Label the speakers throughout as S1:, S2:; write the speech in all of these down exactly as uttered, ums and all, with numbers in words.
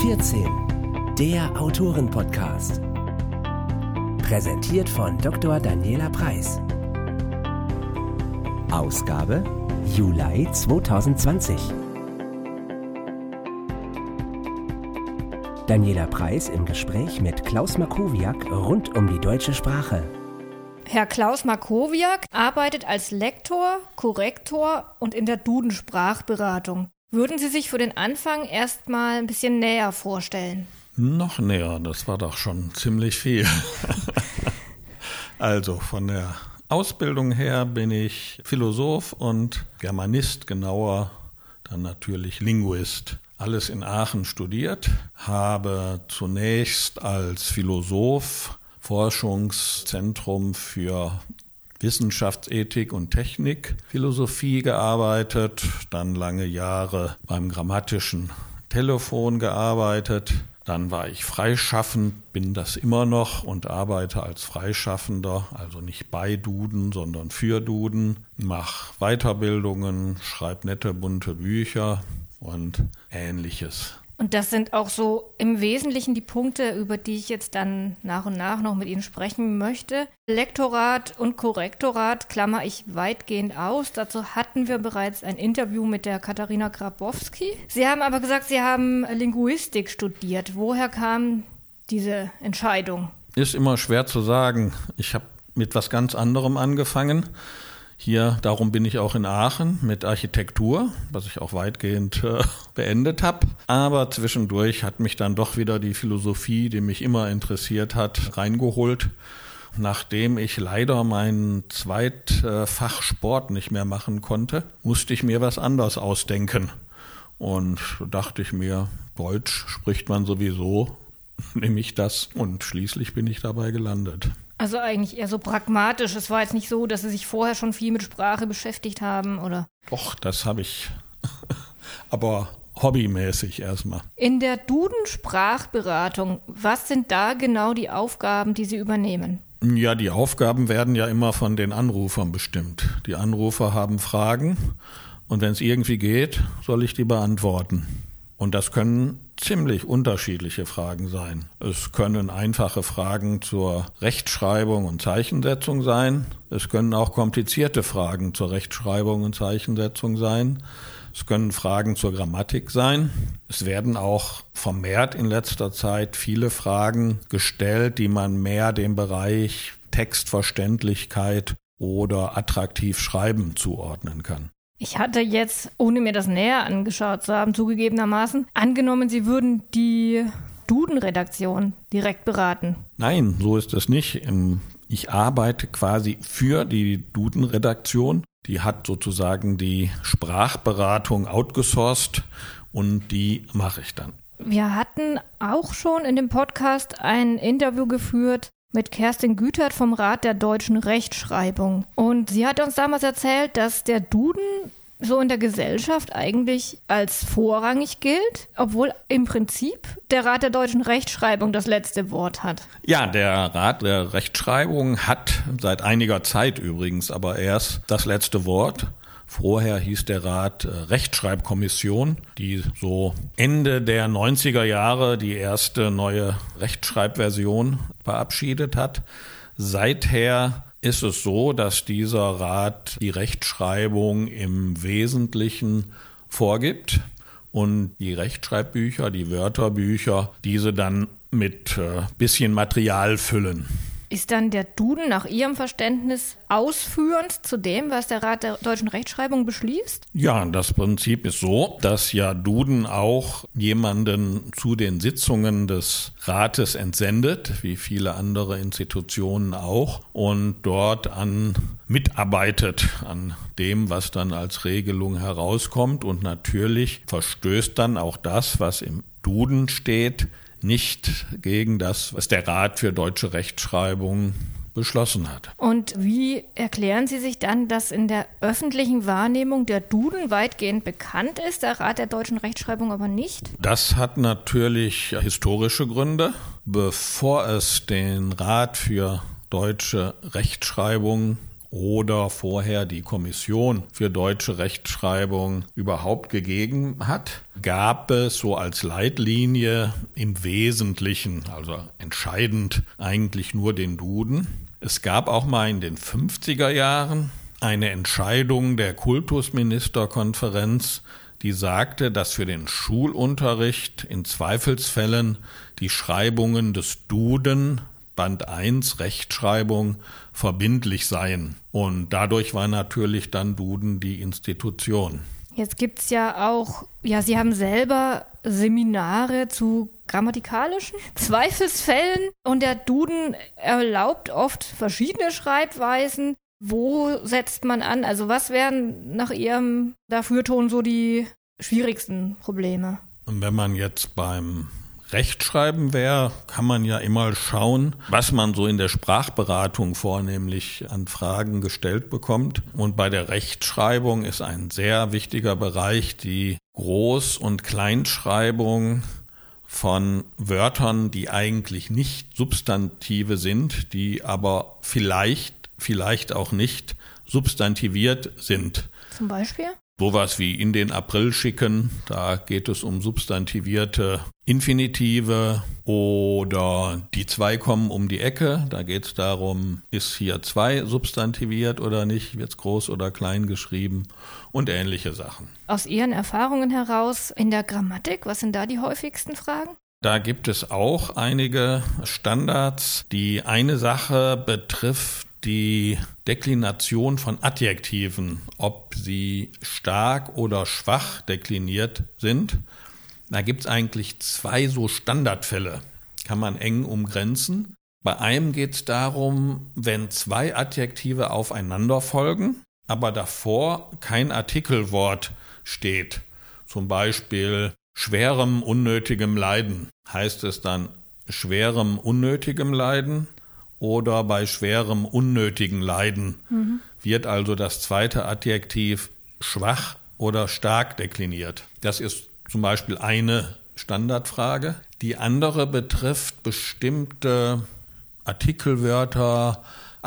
S1: vierzehn, der Autoren-Podcast. Präsentiert von Doktor Daniela Preiss. Ausgabe Juli zweitausendzwanzig. Daniela Preiss im Gespräch mit Klaus Markowiak rund um die deutsche Sprache.
S2: Herr Klaus Markowiak arbeitet als Lektor, Korrektor und in der Duden-Sprachberatung. Würden Sie sich für den Anfang erst mal ein bisschen näher vorstellen?
S3: Noch näher, das war doch schon ziemlich viel. Also von der Ausbildung her bin ich Philosoph und Germanist, genauer dann natürlich Linguist. Alles in Aachen studiert, habe zunächst als Philosoph Forschungszentrum für Wissenschaftsethik und Technik, Philosophie gearbeitet, dann lange Jahre beim Grammatischen Telefon gearbeitet. Dann war ich freischaffend, bin das immer noch und arbeite als Freischaffender, also nicht bei Duden, sondern für Duden, mache Weiterbildungen, schreibe nette, bunte Bücher und Ähnliches.
S2: Und das sind auch so im Wesentlichen die Punkte, über die ich jetzt dann nach und nach noch mit Ihnen sprechen möchte. Lektorat und Korrektorat klammer ich weitgehend aus. Dazu hatten wir bereits ein Interview mit der Katharina Grabowski. Sie haben aber gesagt, Sie haben Linguistik studiert. Woher kam diese Entscheidung?
S3: Ist immer schwer zu sagen. Ich habe mit was ganz anderem angefangen. Hier, darum bin ich auch in Aachen mit Architektur, was ich auch weitgehend äh, beendet habe. Aber zwischendurch hat mich dann doch wieder die Philosophie, die mich immer interessiert hat, reingeholt. Nachdem ich leider mein Zweitfach Sport nicht mehr machen konnte, musste ich mir was anderes ausdenken. Und dachte ich mir, Deutsch spricht man sowieso, nehme ich das. Und schließlich bin ich dabei gelandet.
S2: Also eigentlich eher so pragmatisch. Es war jetzt nicht so, dass Sie sich vorher schon viel mit Sprache beschäftigt haben, oder?
S3: Doch, das habe ich, aber hobbymäßig erstmal.
S2: In der Duden-Sprachberatung, was sind da genau die Aufgaben, die Sie übernehmen?
S3: Ja, die Aufgaben werden ja immer von den Anrufern bestimmt. Die Anrufer haben Fragen und wenn es irgendwie geht, soll ich die beantworten. Und das können ziemlich unterschiedliche Fragen sein. Es können einfache Fragen zur Rechtschreibung und Zeichensetzung sein. Es können auch komplizierte Fragen zur Rechtschreibung und Zeichensetzung sein. Es können Fragen zur Grammatik sein. Es werden auch vermehrt in letzter Zeit viele Fragen gestellt, die man mehr dem Bereich Textverständlichkeit oder attraktiv Schreiben zuordnen kann.
S2: Ich hatte jetzt, ohne mir das näher angeschaut zu haben, zugegebenermaßen, angenommen, Sie würden die Duden-Redaktion direkt beraten.
S3: Nein, so ist es nicht. Ich arbeite quasi für die Duden-Redaktion. Die hat sozusagen die Sprachberatung outgesourced und die mache ich dann.
S2: Wir hatten auch schon in dem Podcast ein Interview geführt mit Kerstin Güthert vom Rat der deutschen Rechtschreibung. Und sie hat uns damals erzählt, dass der Duden so in der Gesellschaft eigentlich als vorrangig gilt, obwohl im Prinzip der Rat der deutschen Rechtschreibung das letzte Wort hat.
S3: Ja, der Rat der Rechtschreibung hat seit einiger Zeit übrigens aber erst das letzte Wort. Vorher hieß der Rat Rechtschreibkommission, die so Ende der neunziger Jahre die erste neue Rechtschreibversion verabschiedet hat. Seither ist es so, dass dieser Rat die Rechtschreibung im Wesentlichen vorgibt und die Rechtschreibbücher, die Wörterbücher, diese dann mit äh, bisschen Material füllen.
S2: Ist dann der Duden nach Ihrem Verständnis ausführend zu dem, was der Rat der deutschen Rechtschreibung beschließt?
S3: Ja, das Prinzip ist so, dass ja Duden auch jemanden zu den Sitzungen des Rates entsendet, wie viele andere Institutionen auch, und dort an mitarbeitet an dem, was dann als Regelung herauskommt. Und natürlich verstößt dann auch das, was im Duden steht, nicht gegen das, was der Rat für deutsche Rechtschreibung beschlossen hat.
S2: Und wie erklären Sie sich dann, dass in der öffentlichen Wahrnehmung der Duden weitgehend bekannt ist, der Rat der deutschen Rechtschreibung aber nicht?
S3: Das hat natürlich historische Gründe. Bevor es den Rat für deutsche Rechtschreibung oder vorher die Kommission für deutsche Rechtschreibung überhaupt gegeben hat, gab es so als Leitlinie im Wesentlichen, also entscheidend eigentlich nur den Duden. Es gab auch mal in den fünfziger Jahren eine Entscheidung der Kultusministerkonferenz, die sagte, dass für den Schulunterricht in Zweifelsfällen die Schreibungen des Duden, Band eins Rechtschreibung, verbindlich seien. Und dadurch war natürlich dann Duden die Institution.
S2: Jetzt gibt es ja auch, ja, Sie haben selber Seminare zu grammatikalischen Zweifelsfällen und der Duden erlaubt oft verschiedene Schreibweisen. Wo setzt man an? Also was wären nach Ihrem Dafürton so die schwierigsten Probleme?
S3: Und wenn man jetzt beim Rechtschreiben wäre, kann man ja immer schauen, was man so in der Sprachberatung vornehmlich an Fragen gestellt bekommt. Und bei der Rechtschreibung ist ein sehr wichtiger Bereich die Groß- und Kleinschreibung von Wörtern, die eigentlich nicht Substantive sind, die aber vielleicht vielleicht auch nicht substantiviert sind.
S2: Zum Beispiel?
S3: Sowas wie in den April schicken, da geht es um substantivierte Infinitive, oder die zwei kommen um die Ecke, da geht es darum, ist hier zwei substantiviert oder nicht, wird es groß oder klein geschrieben und ähnliche Sachen.
S2: Aus Ihren Erfahrungen heraus in der Grammatik, was sind da die häufigsten Fragen?
S3: Da gibt es auch einige Standards. Die eine Sache betrifft die Deklination von Adjektiven, ob sie stark oder schwach dekliniert sind. Da gibt es eigentlich zwei so Standardfälle, kann man eng umgrenzen. Bei einem geht es darum, wenn zwei Adjektive aufeinander folgen, aber davor kein Artikelwort steht, zum Beispiel schwerem unnötigem Leiden, heißt es dann schwerem unnötigem Leiden oder bei schwerem unnötigen Leiden, mhm. wird also das zweite Adjektiv schwach oder stark dekliniert. Das ist zum Beispiel eine Standardfrage. Die andere betrifft bestimmte Artikelwörter,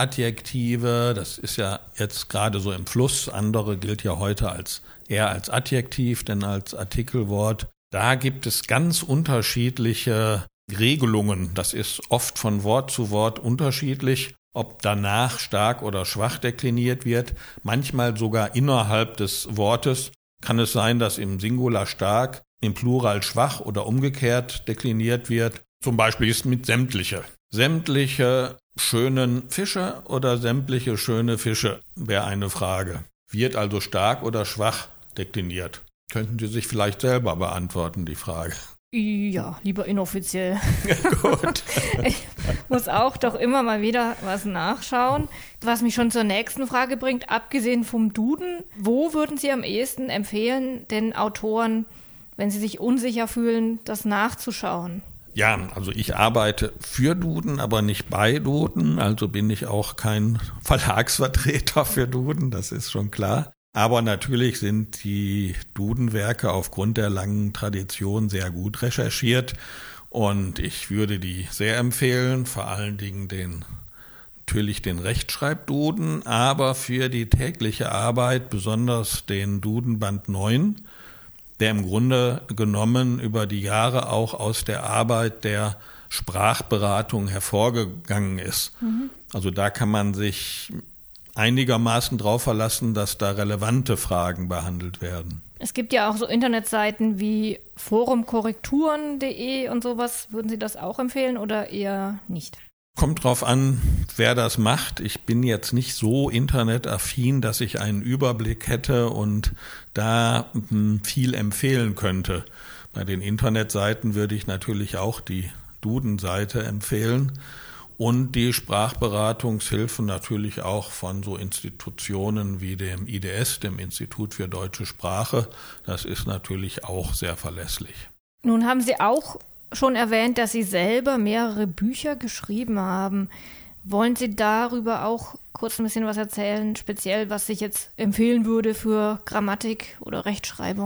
S3: Adjektive, das ist ja jetzt gerade so im Fluss, andere gilt ja heute als eher als Adjektiv, denn als Artikelwort. Da gibt es ganz unterschiedliche Regelungen. Das ist oft von Wort zu Wort unterschiedlich, ob danach stark oder schwach dekliniert wird. Manchmal sogar innerhalb des Wortes kann es sein, dass im Singular stark, im Plural schwach oder umgekehrt dekliniert wird. Zum Beispiel ist mit sämtliche. Sämtliche schönen Fische oder sämtliche schöne Fische wäre eine Frage. Wird also stark oder schwach dekliniert? Könnten Sie sich vielleicht selber beantworten, die Frage.
S2: Ja, lieber inoffiziell.
S3: Gut.
S2: Ich muss auch doch immer mal wieder was nachschauen. Was mich schon zur nächsten Frage bringt, abgesehen vom Duden, wo würden Sie am ehesten empfehlen, den Autoren, wenn sie sich unsicher fühlen, das nachzuschauen?
S3: Ja, also ich arbeite für Duden, aber nicht bei Duden, also bin ich auch kein Verlagsvertreter für Duden, das ist schon klar. Aber natürlich sind die Duden-Werke aufgrund der langen Tradition sehr gut recherchiert und ich würde die sehr empfehlen, vor allen Dingen den, natürlich den Rechtschreibduden, aber für die tägliche Arbeit besonders den Duden Band neun, der im Grunde genommen über die Jahre auch aus der Arbeit der Sprachberatung hervorgegangen ist. Mhm. Also da kann man sich einigermaßen drauf verlassen, dass da relevante Fragen behandelt werden.
S2: Es gibt ja auch so Internetseiten wie forumkorrekturen punkt de und sowas. Würden Sie das auch empfehlen oder eher nicht?
S3: Kommt drauf an, wer das macht. Ich bin jetzt nicht so internetaffin, dass ich einen Überblick hätte und da viel empfehlen könnte. Bei den Internetseiten würde ich natürlich auch die Duden-Seite empfehlen. Und die Sprachberatungshilfen natürlich auch von so Institutionen wie dem I D S, dem Institut für Deutsche Sprache. Das ist natürlich auch sehr verlässlich.
S2: Nun haben Sie auch schon erwähnt, dass Sie selber mehrere Bücher geschrieben haben. Wollen Sie darüber auch kurz ein bisschen was erzählen, speziell was ich jetzt empfehlen würde für Grammatik oder Rechtschreibung?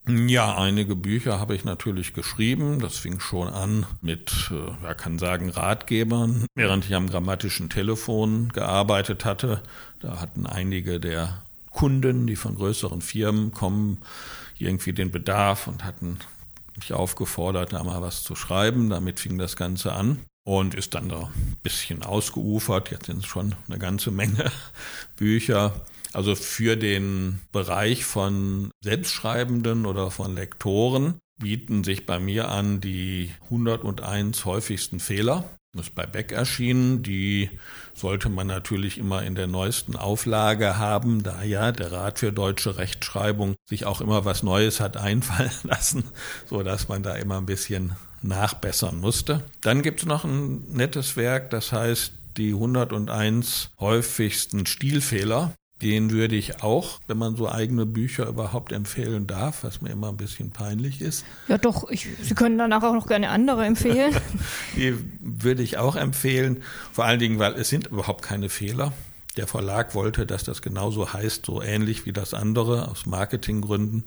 S3: Ja, einige Bücher habe ich natürlich geschrieben. Das fing schon an mit, ja, kann sagen, Ratgebern. Während ich am Grammatischen Telefon gearbeitet hatte, da hatten einige der Kunden, die von größeren Firmen kommen, irgendwie den Bedarf und hatten mich aufgefordert, da mal was zu schreiben. Damit fing das Ganze an und ist dann da ein bisschen ausgeufert. Jetzt sind es schon eine ganze Menge Bücher. Also für den Bereich von Selbstschreibenden oder von Lektoren bieten sich bei mir an die hunderteins häufigsten Fehler. Das ist bei Beck erschienen. Die sollte man natürlich immer in der neuesten Auflage haben, da ja der Rat für deutsche Rechtschreibung sich auch immer was Neues hat einfallen lassen, so dass man da immer ein bisschen nachbessern musste. Dann gibt es noch ein nettes Werk, das heißt die hunderteins häufigsten Stilfehler. Den würde ich auch, wenn man so eigene Bücher überhaupt empfehlen darf, was mir immer ein bisschen peinlich ist.
S2: Ja doch, ich, Sie können danach auch noch gerne andere empfehlen.
S3: Die würde ich auch empfehlen, vor allen Dingen, weil es sind überhaupt keine Fehler. Der Verlag wollte, dass das genauso heißt, so ähnlich wie das andere, aus Marketinggründen.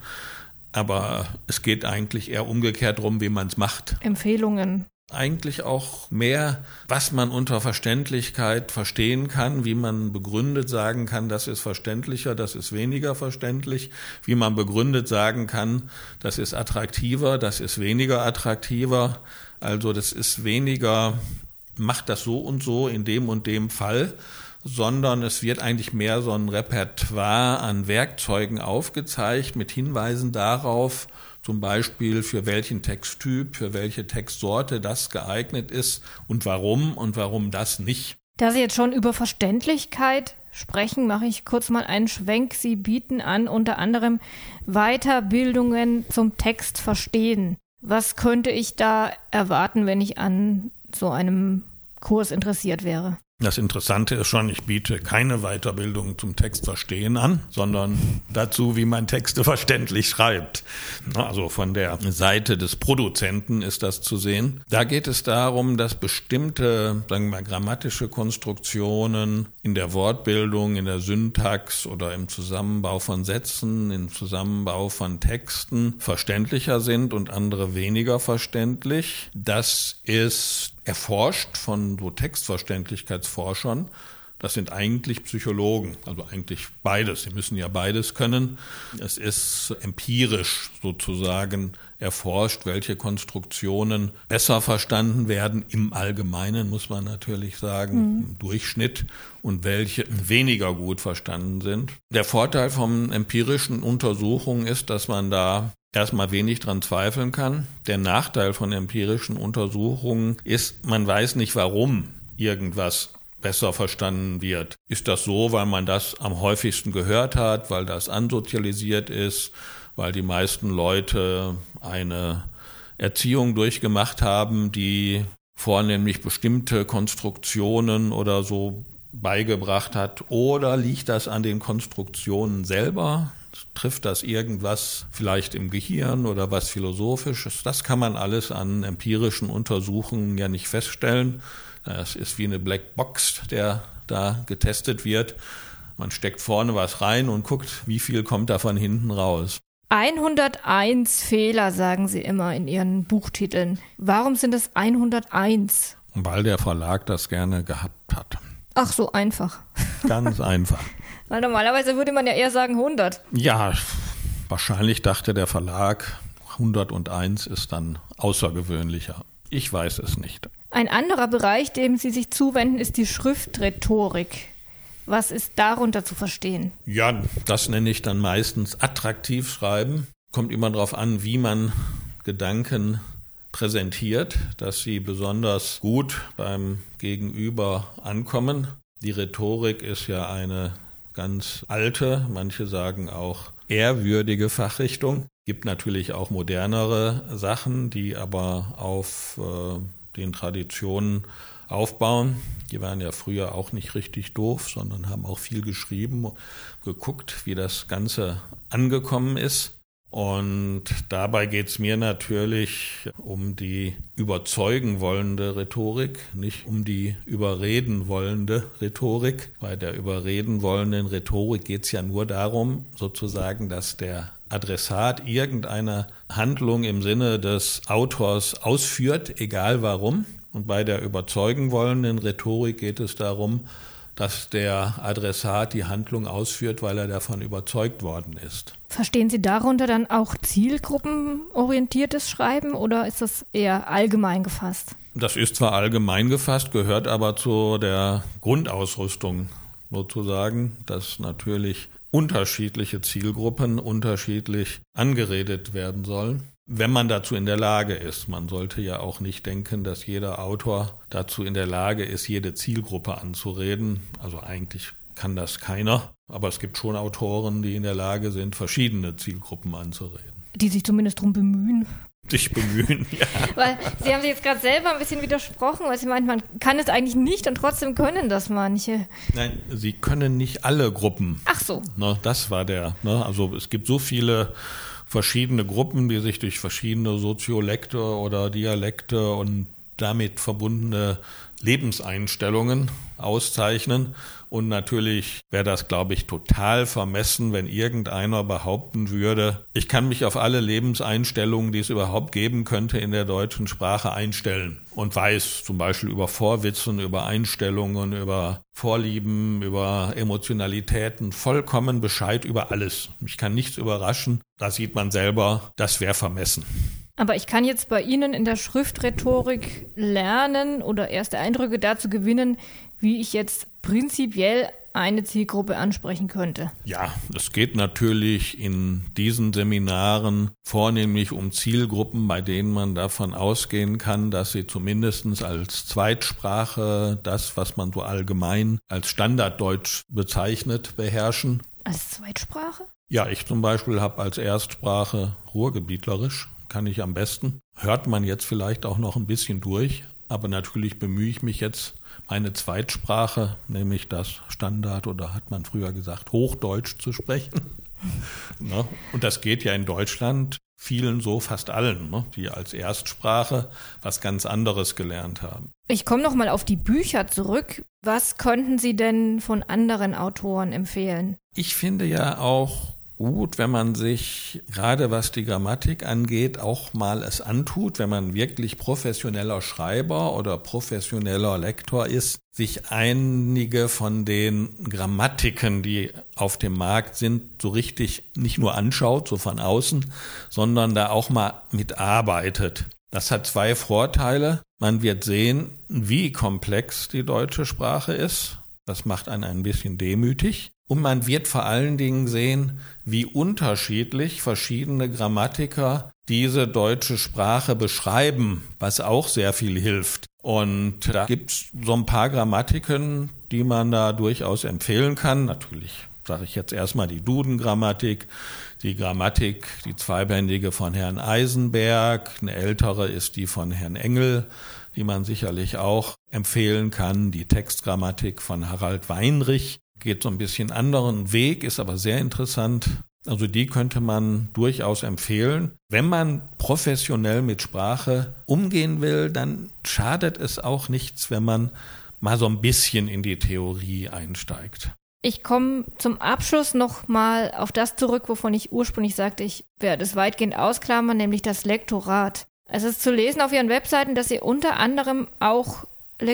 S3: Aber es geht eigentlich eher umgekehrt drum, wie man es macht.
S2: Empfehlungen.
S3: Eigentlich auch mehr, was man unter Verständlichkeit verstehen kann, wie man begründet sagen kann, das ist verständlicher, das ist weniger verständlich, wie man begründet sagen kann, das ist attraktiver, das ist weniger attraktiver. Also das ist weniger, macht das so und so in dem und dem Fall, sondern es wird eigentlich mehr so ein Repertoire an Werkzeugen aufgezeigt mit Hinweisen darauf, zum Beispiel für welchen Texttyp, für welche Textsorte das geeignet ist und warum und warum das nicht.
S2: Da Sie jetzt schon über Verständlichkeit sprechen, mache ich kurz mal einen Schwenk. Sie bieten an unter anderem Weiterbildungen zum Text verstehen. Was könnte ich da erwarten, wenn ich an so einem Kurs interessiert wäre?
S3: Das Interessante ist schon, ich biete keine Weiterbildung zum Textverstehen an, sondern dazu, wie man Texte verständlich schreibt. Also von der Seite des Produzenten ist das zu sehen. Da geht es darum, dass bestimmte, sagen wir mal, grammatische Konstruktionen in der Wortbildung, in der Syntax oder im Zusammenbau von Sätzen, im Zusammenbau von Texten verständlicher sind und andere weniger verständlich. Das ist erforscht von so Textverständlichkeitsforschern. Das sind eigentlich Psychologen, also eigentlich beides. Sie müssen ja beides können. Es ist empirisch sozusagen erforscht, welche Konstruktionen besser verstanden werden, im Allgemeinen muss man natürlich sagen, mhm. im Durchschnitt, und welche weniger gut verstanden sind. Der Vorteil von empirischen Untersuchungen ist, dass man da erstmal wenig dran zweifeln kann. Der Nachteil von empirischen Untersuchungen ist, man weiß nicht, warum irgendwas besser verstanden wird. Ist das so, weil man das am häufigsten gehört hat, weil das ansozialisiert ist, weil die meisten Leute eine Erziehung durchgemacht haben, die vornehmlich bestimmte Konstruktionen oder so beigebracht hat? Oder liegt das an den Konstruktionen selber? Trifft das irgendwas vielleicht im Gehirn oder was Philosophisches? Das kann man alles an empirischen Untersuchungen ja nicht feststellen. Das ist wie eine Blackbox, der da getestet wird. Man steckt vorne was rein und guckt, wie viel kommt da von hinten raus.
S2: hunderteins Fehler, sagen Sie immer in Ihren Buchtiteln. Warum sind es hunderteins?
S3: Weil der Verlag das gerne gehabt hat.
S2: Ach, so einfach.
S3: Ganz einfach.
S2: Weil normalerweise würde man ja eher sagen hundert.
S3: Ja, wahrscheinlich dachte der Verlag, hunderteins ist dann außergewöhnlicher. Ich weiß es nicht.
S2: Ein anderer Bereich, dem Sie sich zuwenden, ist die Schriftrhetorik. Was ist darunter zu verstehen?
S3: Ja, das nenne ich dann meistens attraktiv schreiben. Kommt immer darauf an, wie man Gedanken präsentiert, dass sie besonders gut beim Gegenüber ankommen. Die Rhetorik ist ja eine ganz alte, manche sagen auch ehrwürdige Fachrichtung. Gibt natürlich auch modernere Sachen, die aber auf äh, den Traditionen aufbauen. Die waren ja früher auch nicht richtig doof, sondern haben auch viel geschrieben, geguckt, wie das Ganze angekommen ist. Und dabei geht es mir natürlich um die überzeugen wollende Rhetorik, nicht um die überreden wollende Rhetorik. Bei der überreden wollenden Rhetorik geht es ja nur darum, sozusagen, dass der Adressat irgendeine Handlung im Sinne des Autors ausführt, egal warum. Und bei der überzeugen wollenden Rhetorik geht es darum, dass der Adressat die Handlung ausführt, weil er davon überzeugt worden ist.
S2: Verstehen Sie darunter dann auch zielgruppenorientiertes Schreiben oder ist das eher allgemein gefasst?
S3: Das ist zwar allgemein gefasst, gehört aber zu der Grundausrüstung sozusagen, dass natürlich unterschiedliche Zielgruppen unterschiedlich angeredet werden sollen, wenn man dazu in der Lage ist. Man sollte ja auch nicht denken, dass jeder Autor dazu in der Lage ist, jede Zielgruppe anzureden. Also eigentlich kann das keiner, aber es gibt schon Autoren, die in der Lage sind, verschiedene Zielgruppen anzureden.
S2: Die sich zumindest darum bemühen.
S3: Sich bemühen, ja.
S2: Weil Sie haben sich jetzt gerade selber ein bisschen widersprochen, weil Sie meinen, man kann es eigentlich nicht und trotzdem können das manche.
S3: Nein, Sie können nicht alle Gruppen.
S2: Ach so.
S3: Ne, das war der. Ne, also es gibt so viele verschiedene Gruppen, die sich durch verschiedene Soziolekte oder Dialekte und damit verbundene Lebenseinstellungen auszeichnen. Und natürlich wäre das, glaube ich, total vermessen, wenn irgendeiner behaupten würde, ich kann mich auf alle Lebenseinstellungen, die es überhaupt geben könnte, in der deutschen Sprache einstellen und weiß zum Beispiel über Vorwitzen, über Einstellungen, über Vorlieben, über Emotionalitäten vollkommen Bescheid über alles. Mich kann nichts überraschen. Da sieht man selber, das wäre vermessen.
S2: Aber ich kann jetzt bei Ihnen in der Schriftrhetorik lernen oder erste Eindrücke dazu gewinnen, wie ich jetzt prinzipiell eine Zielgruppe ansprechen könnte.
S3: Ja, es geht natürlich in diesen Seminaren vornehmlich um Zielgruppen, bei denen man davon ausgehen kann, dass sie zumindest als Zweitsprache das, was man so allgemein als Standarddeutsch bezeichnet, beherrschen.
S2: Als Zweitsprache?
S3: Ja, ich zum Beispiel habe als Erstsprache Ruhrgebietlerisch. Kann ich am besten. Hört man jetzt vielleicht auch noch ein bisschen durch, aber natürlich bemühe ich mich jetzt, meine Zweitsprache, nämlich das Standard oder hat man früher gesagt, Hochdeutsch zu sprechen. Ne? Und das geht ja in Deutschland vielen so, fast allen, ne? Die als Erstsprache was ganz anderes gelernt haben.
S2: Ich komme noch mal auf die Bücher zurück. Was könnten Sie denn von anderen Autoren empfehlen?
S3: Ich finde ja auch gut, wenn man sich, gerade was die Grammatik angeht, auch mal es antut, wenn man wirklich professioneller Schreiber oder professioneller Lektor ist, sich einige von den Grammatiken, die auf dem Markt sind, so richtig nicht nur anschaut, so von außen, sondern da auch mal mitarbeitet. Das hat zwei Vorteile. Man wird sehen, wie komplex die deutsche Sprache ist. Das macht einen ein bisschen demütig. Und man wird vor allen Dingen sehen, wie unterschiedlich verschiedene Grammatiker diese deutsche Sprache beschreiben, was auch sehr viel hilft. Und da gibt's so ein paar Grammatiken, die man da durchaus empfehlen kann. Natürlich sage ich jetzt erstmal die Duden-Grammatik, die Grammatik, die zweibändige von Herrn Eisenberg, eine ältere ist die von Herrn Engel, die man sicherlich auch empfehlen kann, die Textgrammatik von Harald Weinrich. Geht so ein bisschen anderen Weg, ist aber sehr interessant. Also die könnte man durchaus empfehlen. Wenn man professionell mit Sprache umgehen will, dann schadet es auch nichts, wenn man mal so ein bisschen in die Theorie einsteigt.
S2: Ich komme zum Abschluss noch mal auf das zurück, wovon ich ursprünglich sagte, ich werde es weitgehend ausklammern, nämlich das Lektorat. Es ist zu lesen auf Ihren Webseiten, dass Sie unter anderem auch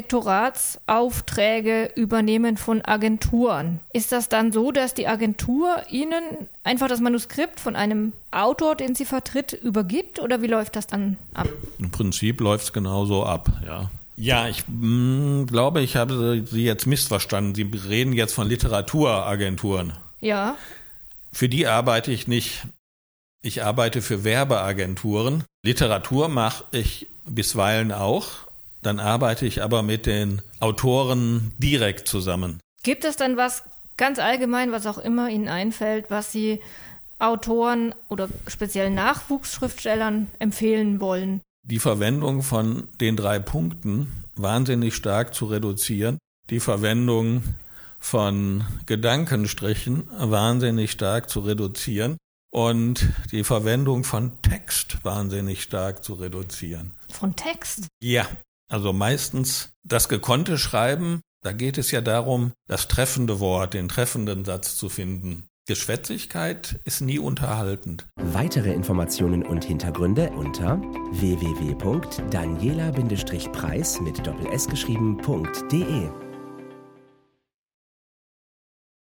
S2: Lektoratsaufträge übernehmen von Agenturen. Ist das dann so, dass die Agentur Ihnen einfach das Manuskript von einem Autor, den sie vertritt, übergibt oder wie läuft das dann ab?
S3: Im Prinzip läuft es genauso ab, ja. Ja, ich mh, glaube, ich habe Sie jetzt missverstanden. Sie reden jetzt von Literaturagenturen.
S2: Ja.
S3: Für die arbeite ich nicht. Ich arbeite für Werbeagenturen. Literatur mache ich bisweilen auch. Dann arbeite ich aber mit den Autoren direkt zusammen.
S2: Gibt es dann was ganz allgemein, was auch immer Ihnen einfällt, was Sie Autoren oder speziell Nachwuchsschriftstellern empfehlen wollen?
S3: Die Verwendung von den drei Punkten wahnsinnig stark zu reduzieren. Die Verwendung von Gedankenstrichen wahnsinnig stark zu reduzieren. Und die Verwendung von Text wahnsinnig stark zu reduzieren.
S2: Von Text?
S3: Ja. Also meistens das gekonnte Schreiben, da geht es ja darum, das treffende Wort, den treffenden Satz zu finden. Geschwätzigkeit ist nie unterhaltend.
S1: Weitere Informationen und Hintergründe unter w w w punkt daniela Bindestrich preis mit Doppel S geschrieben.de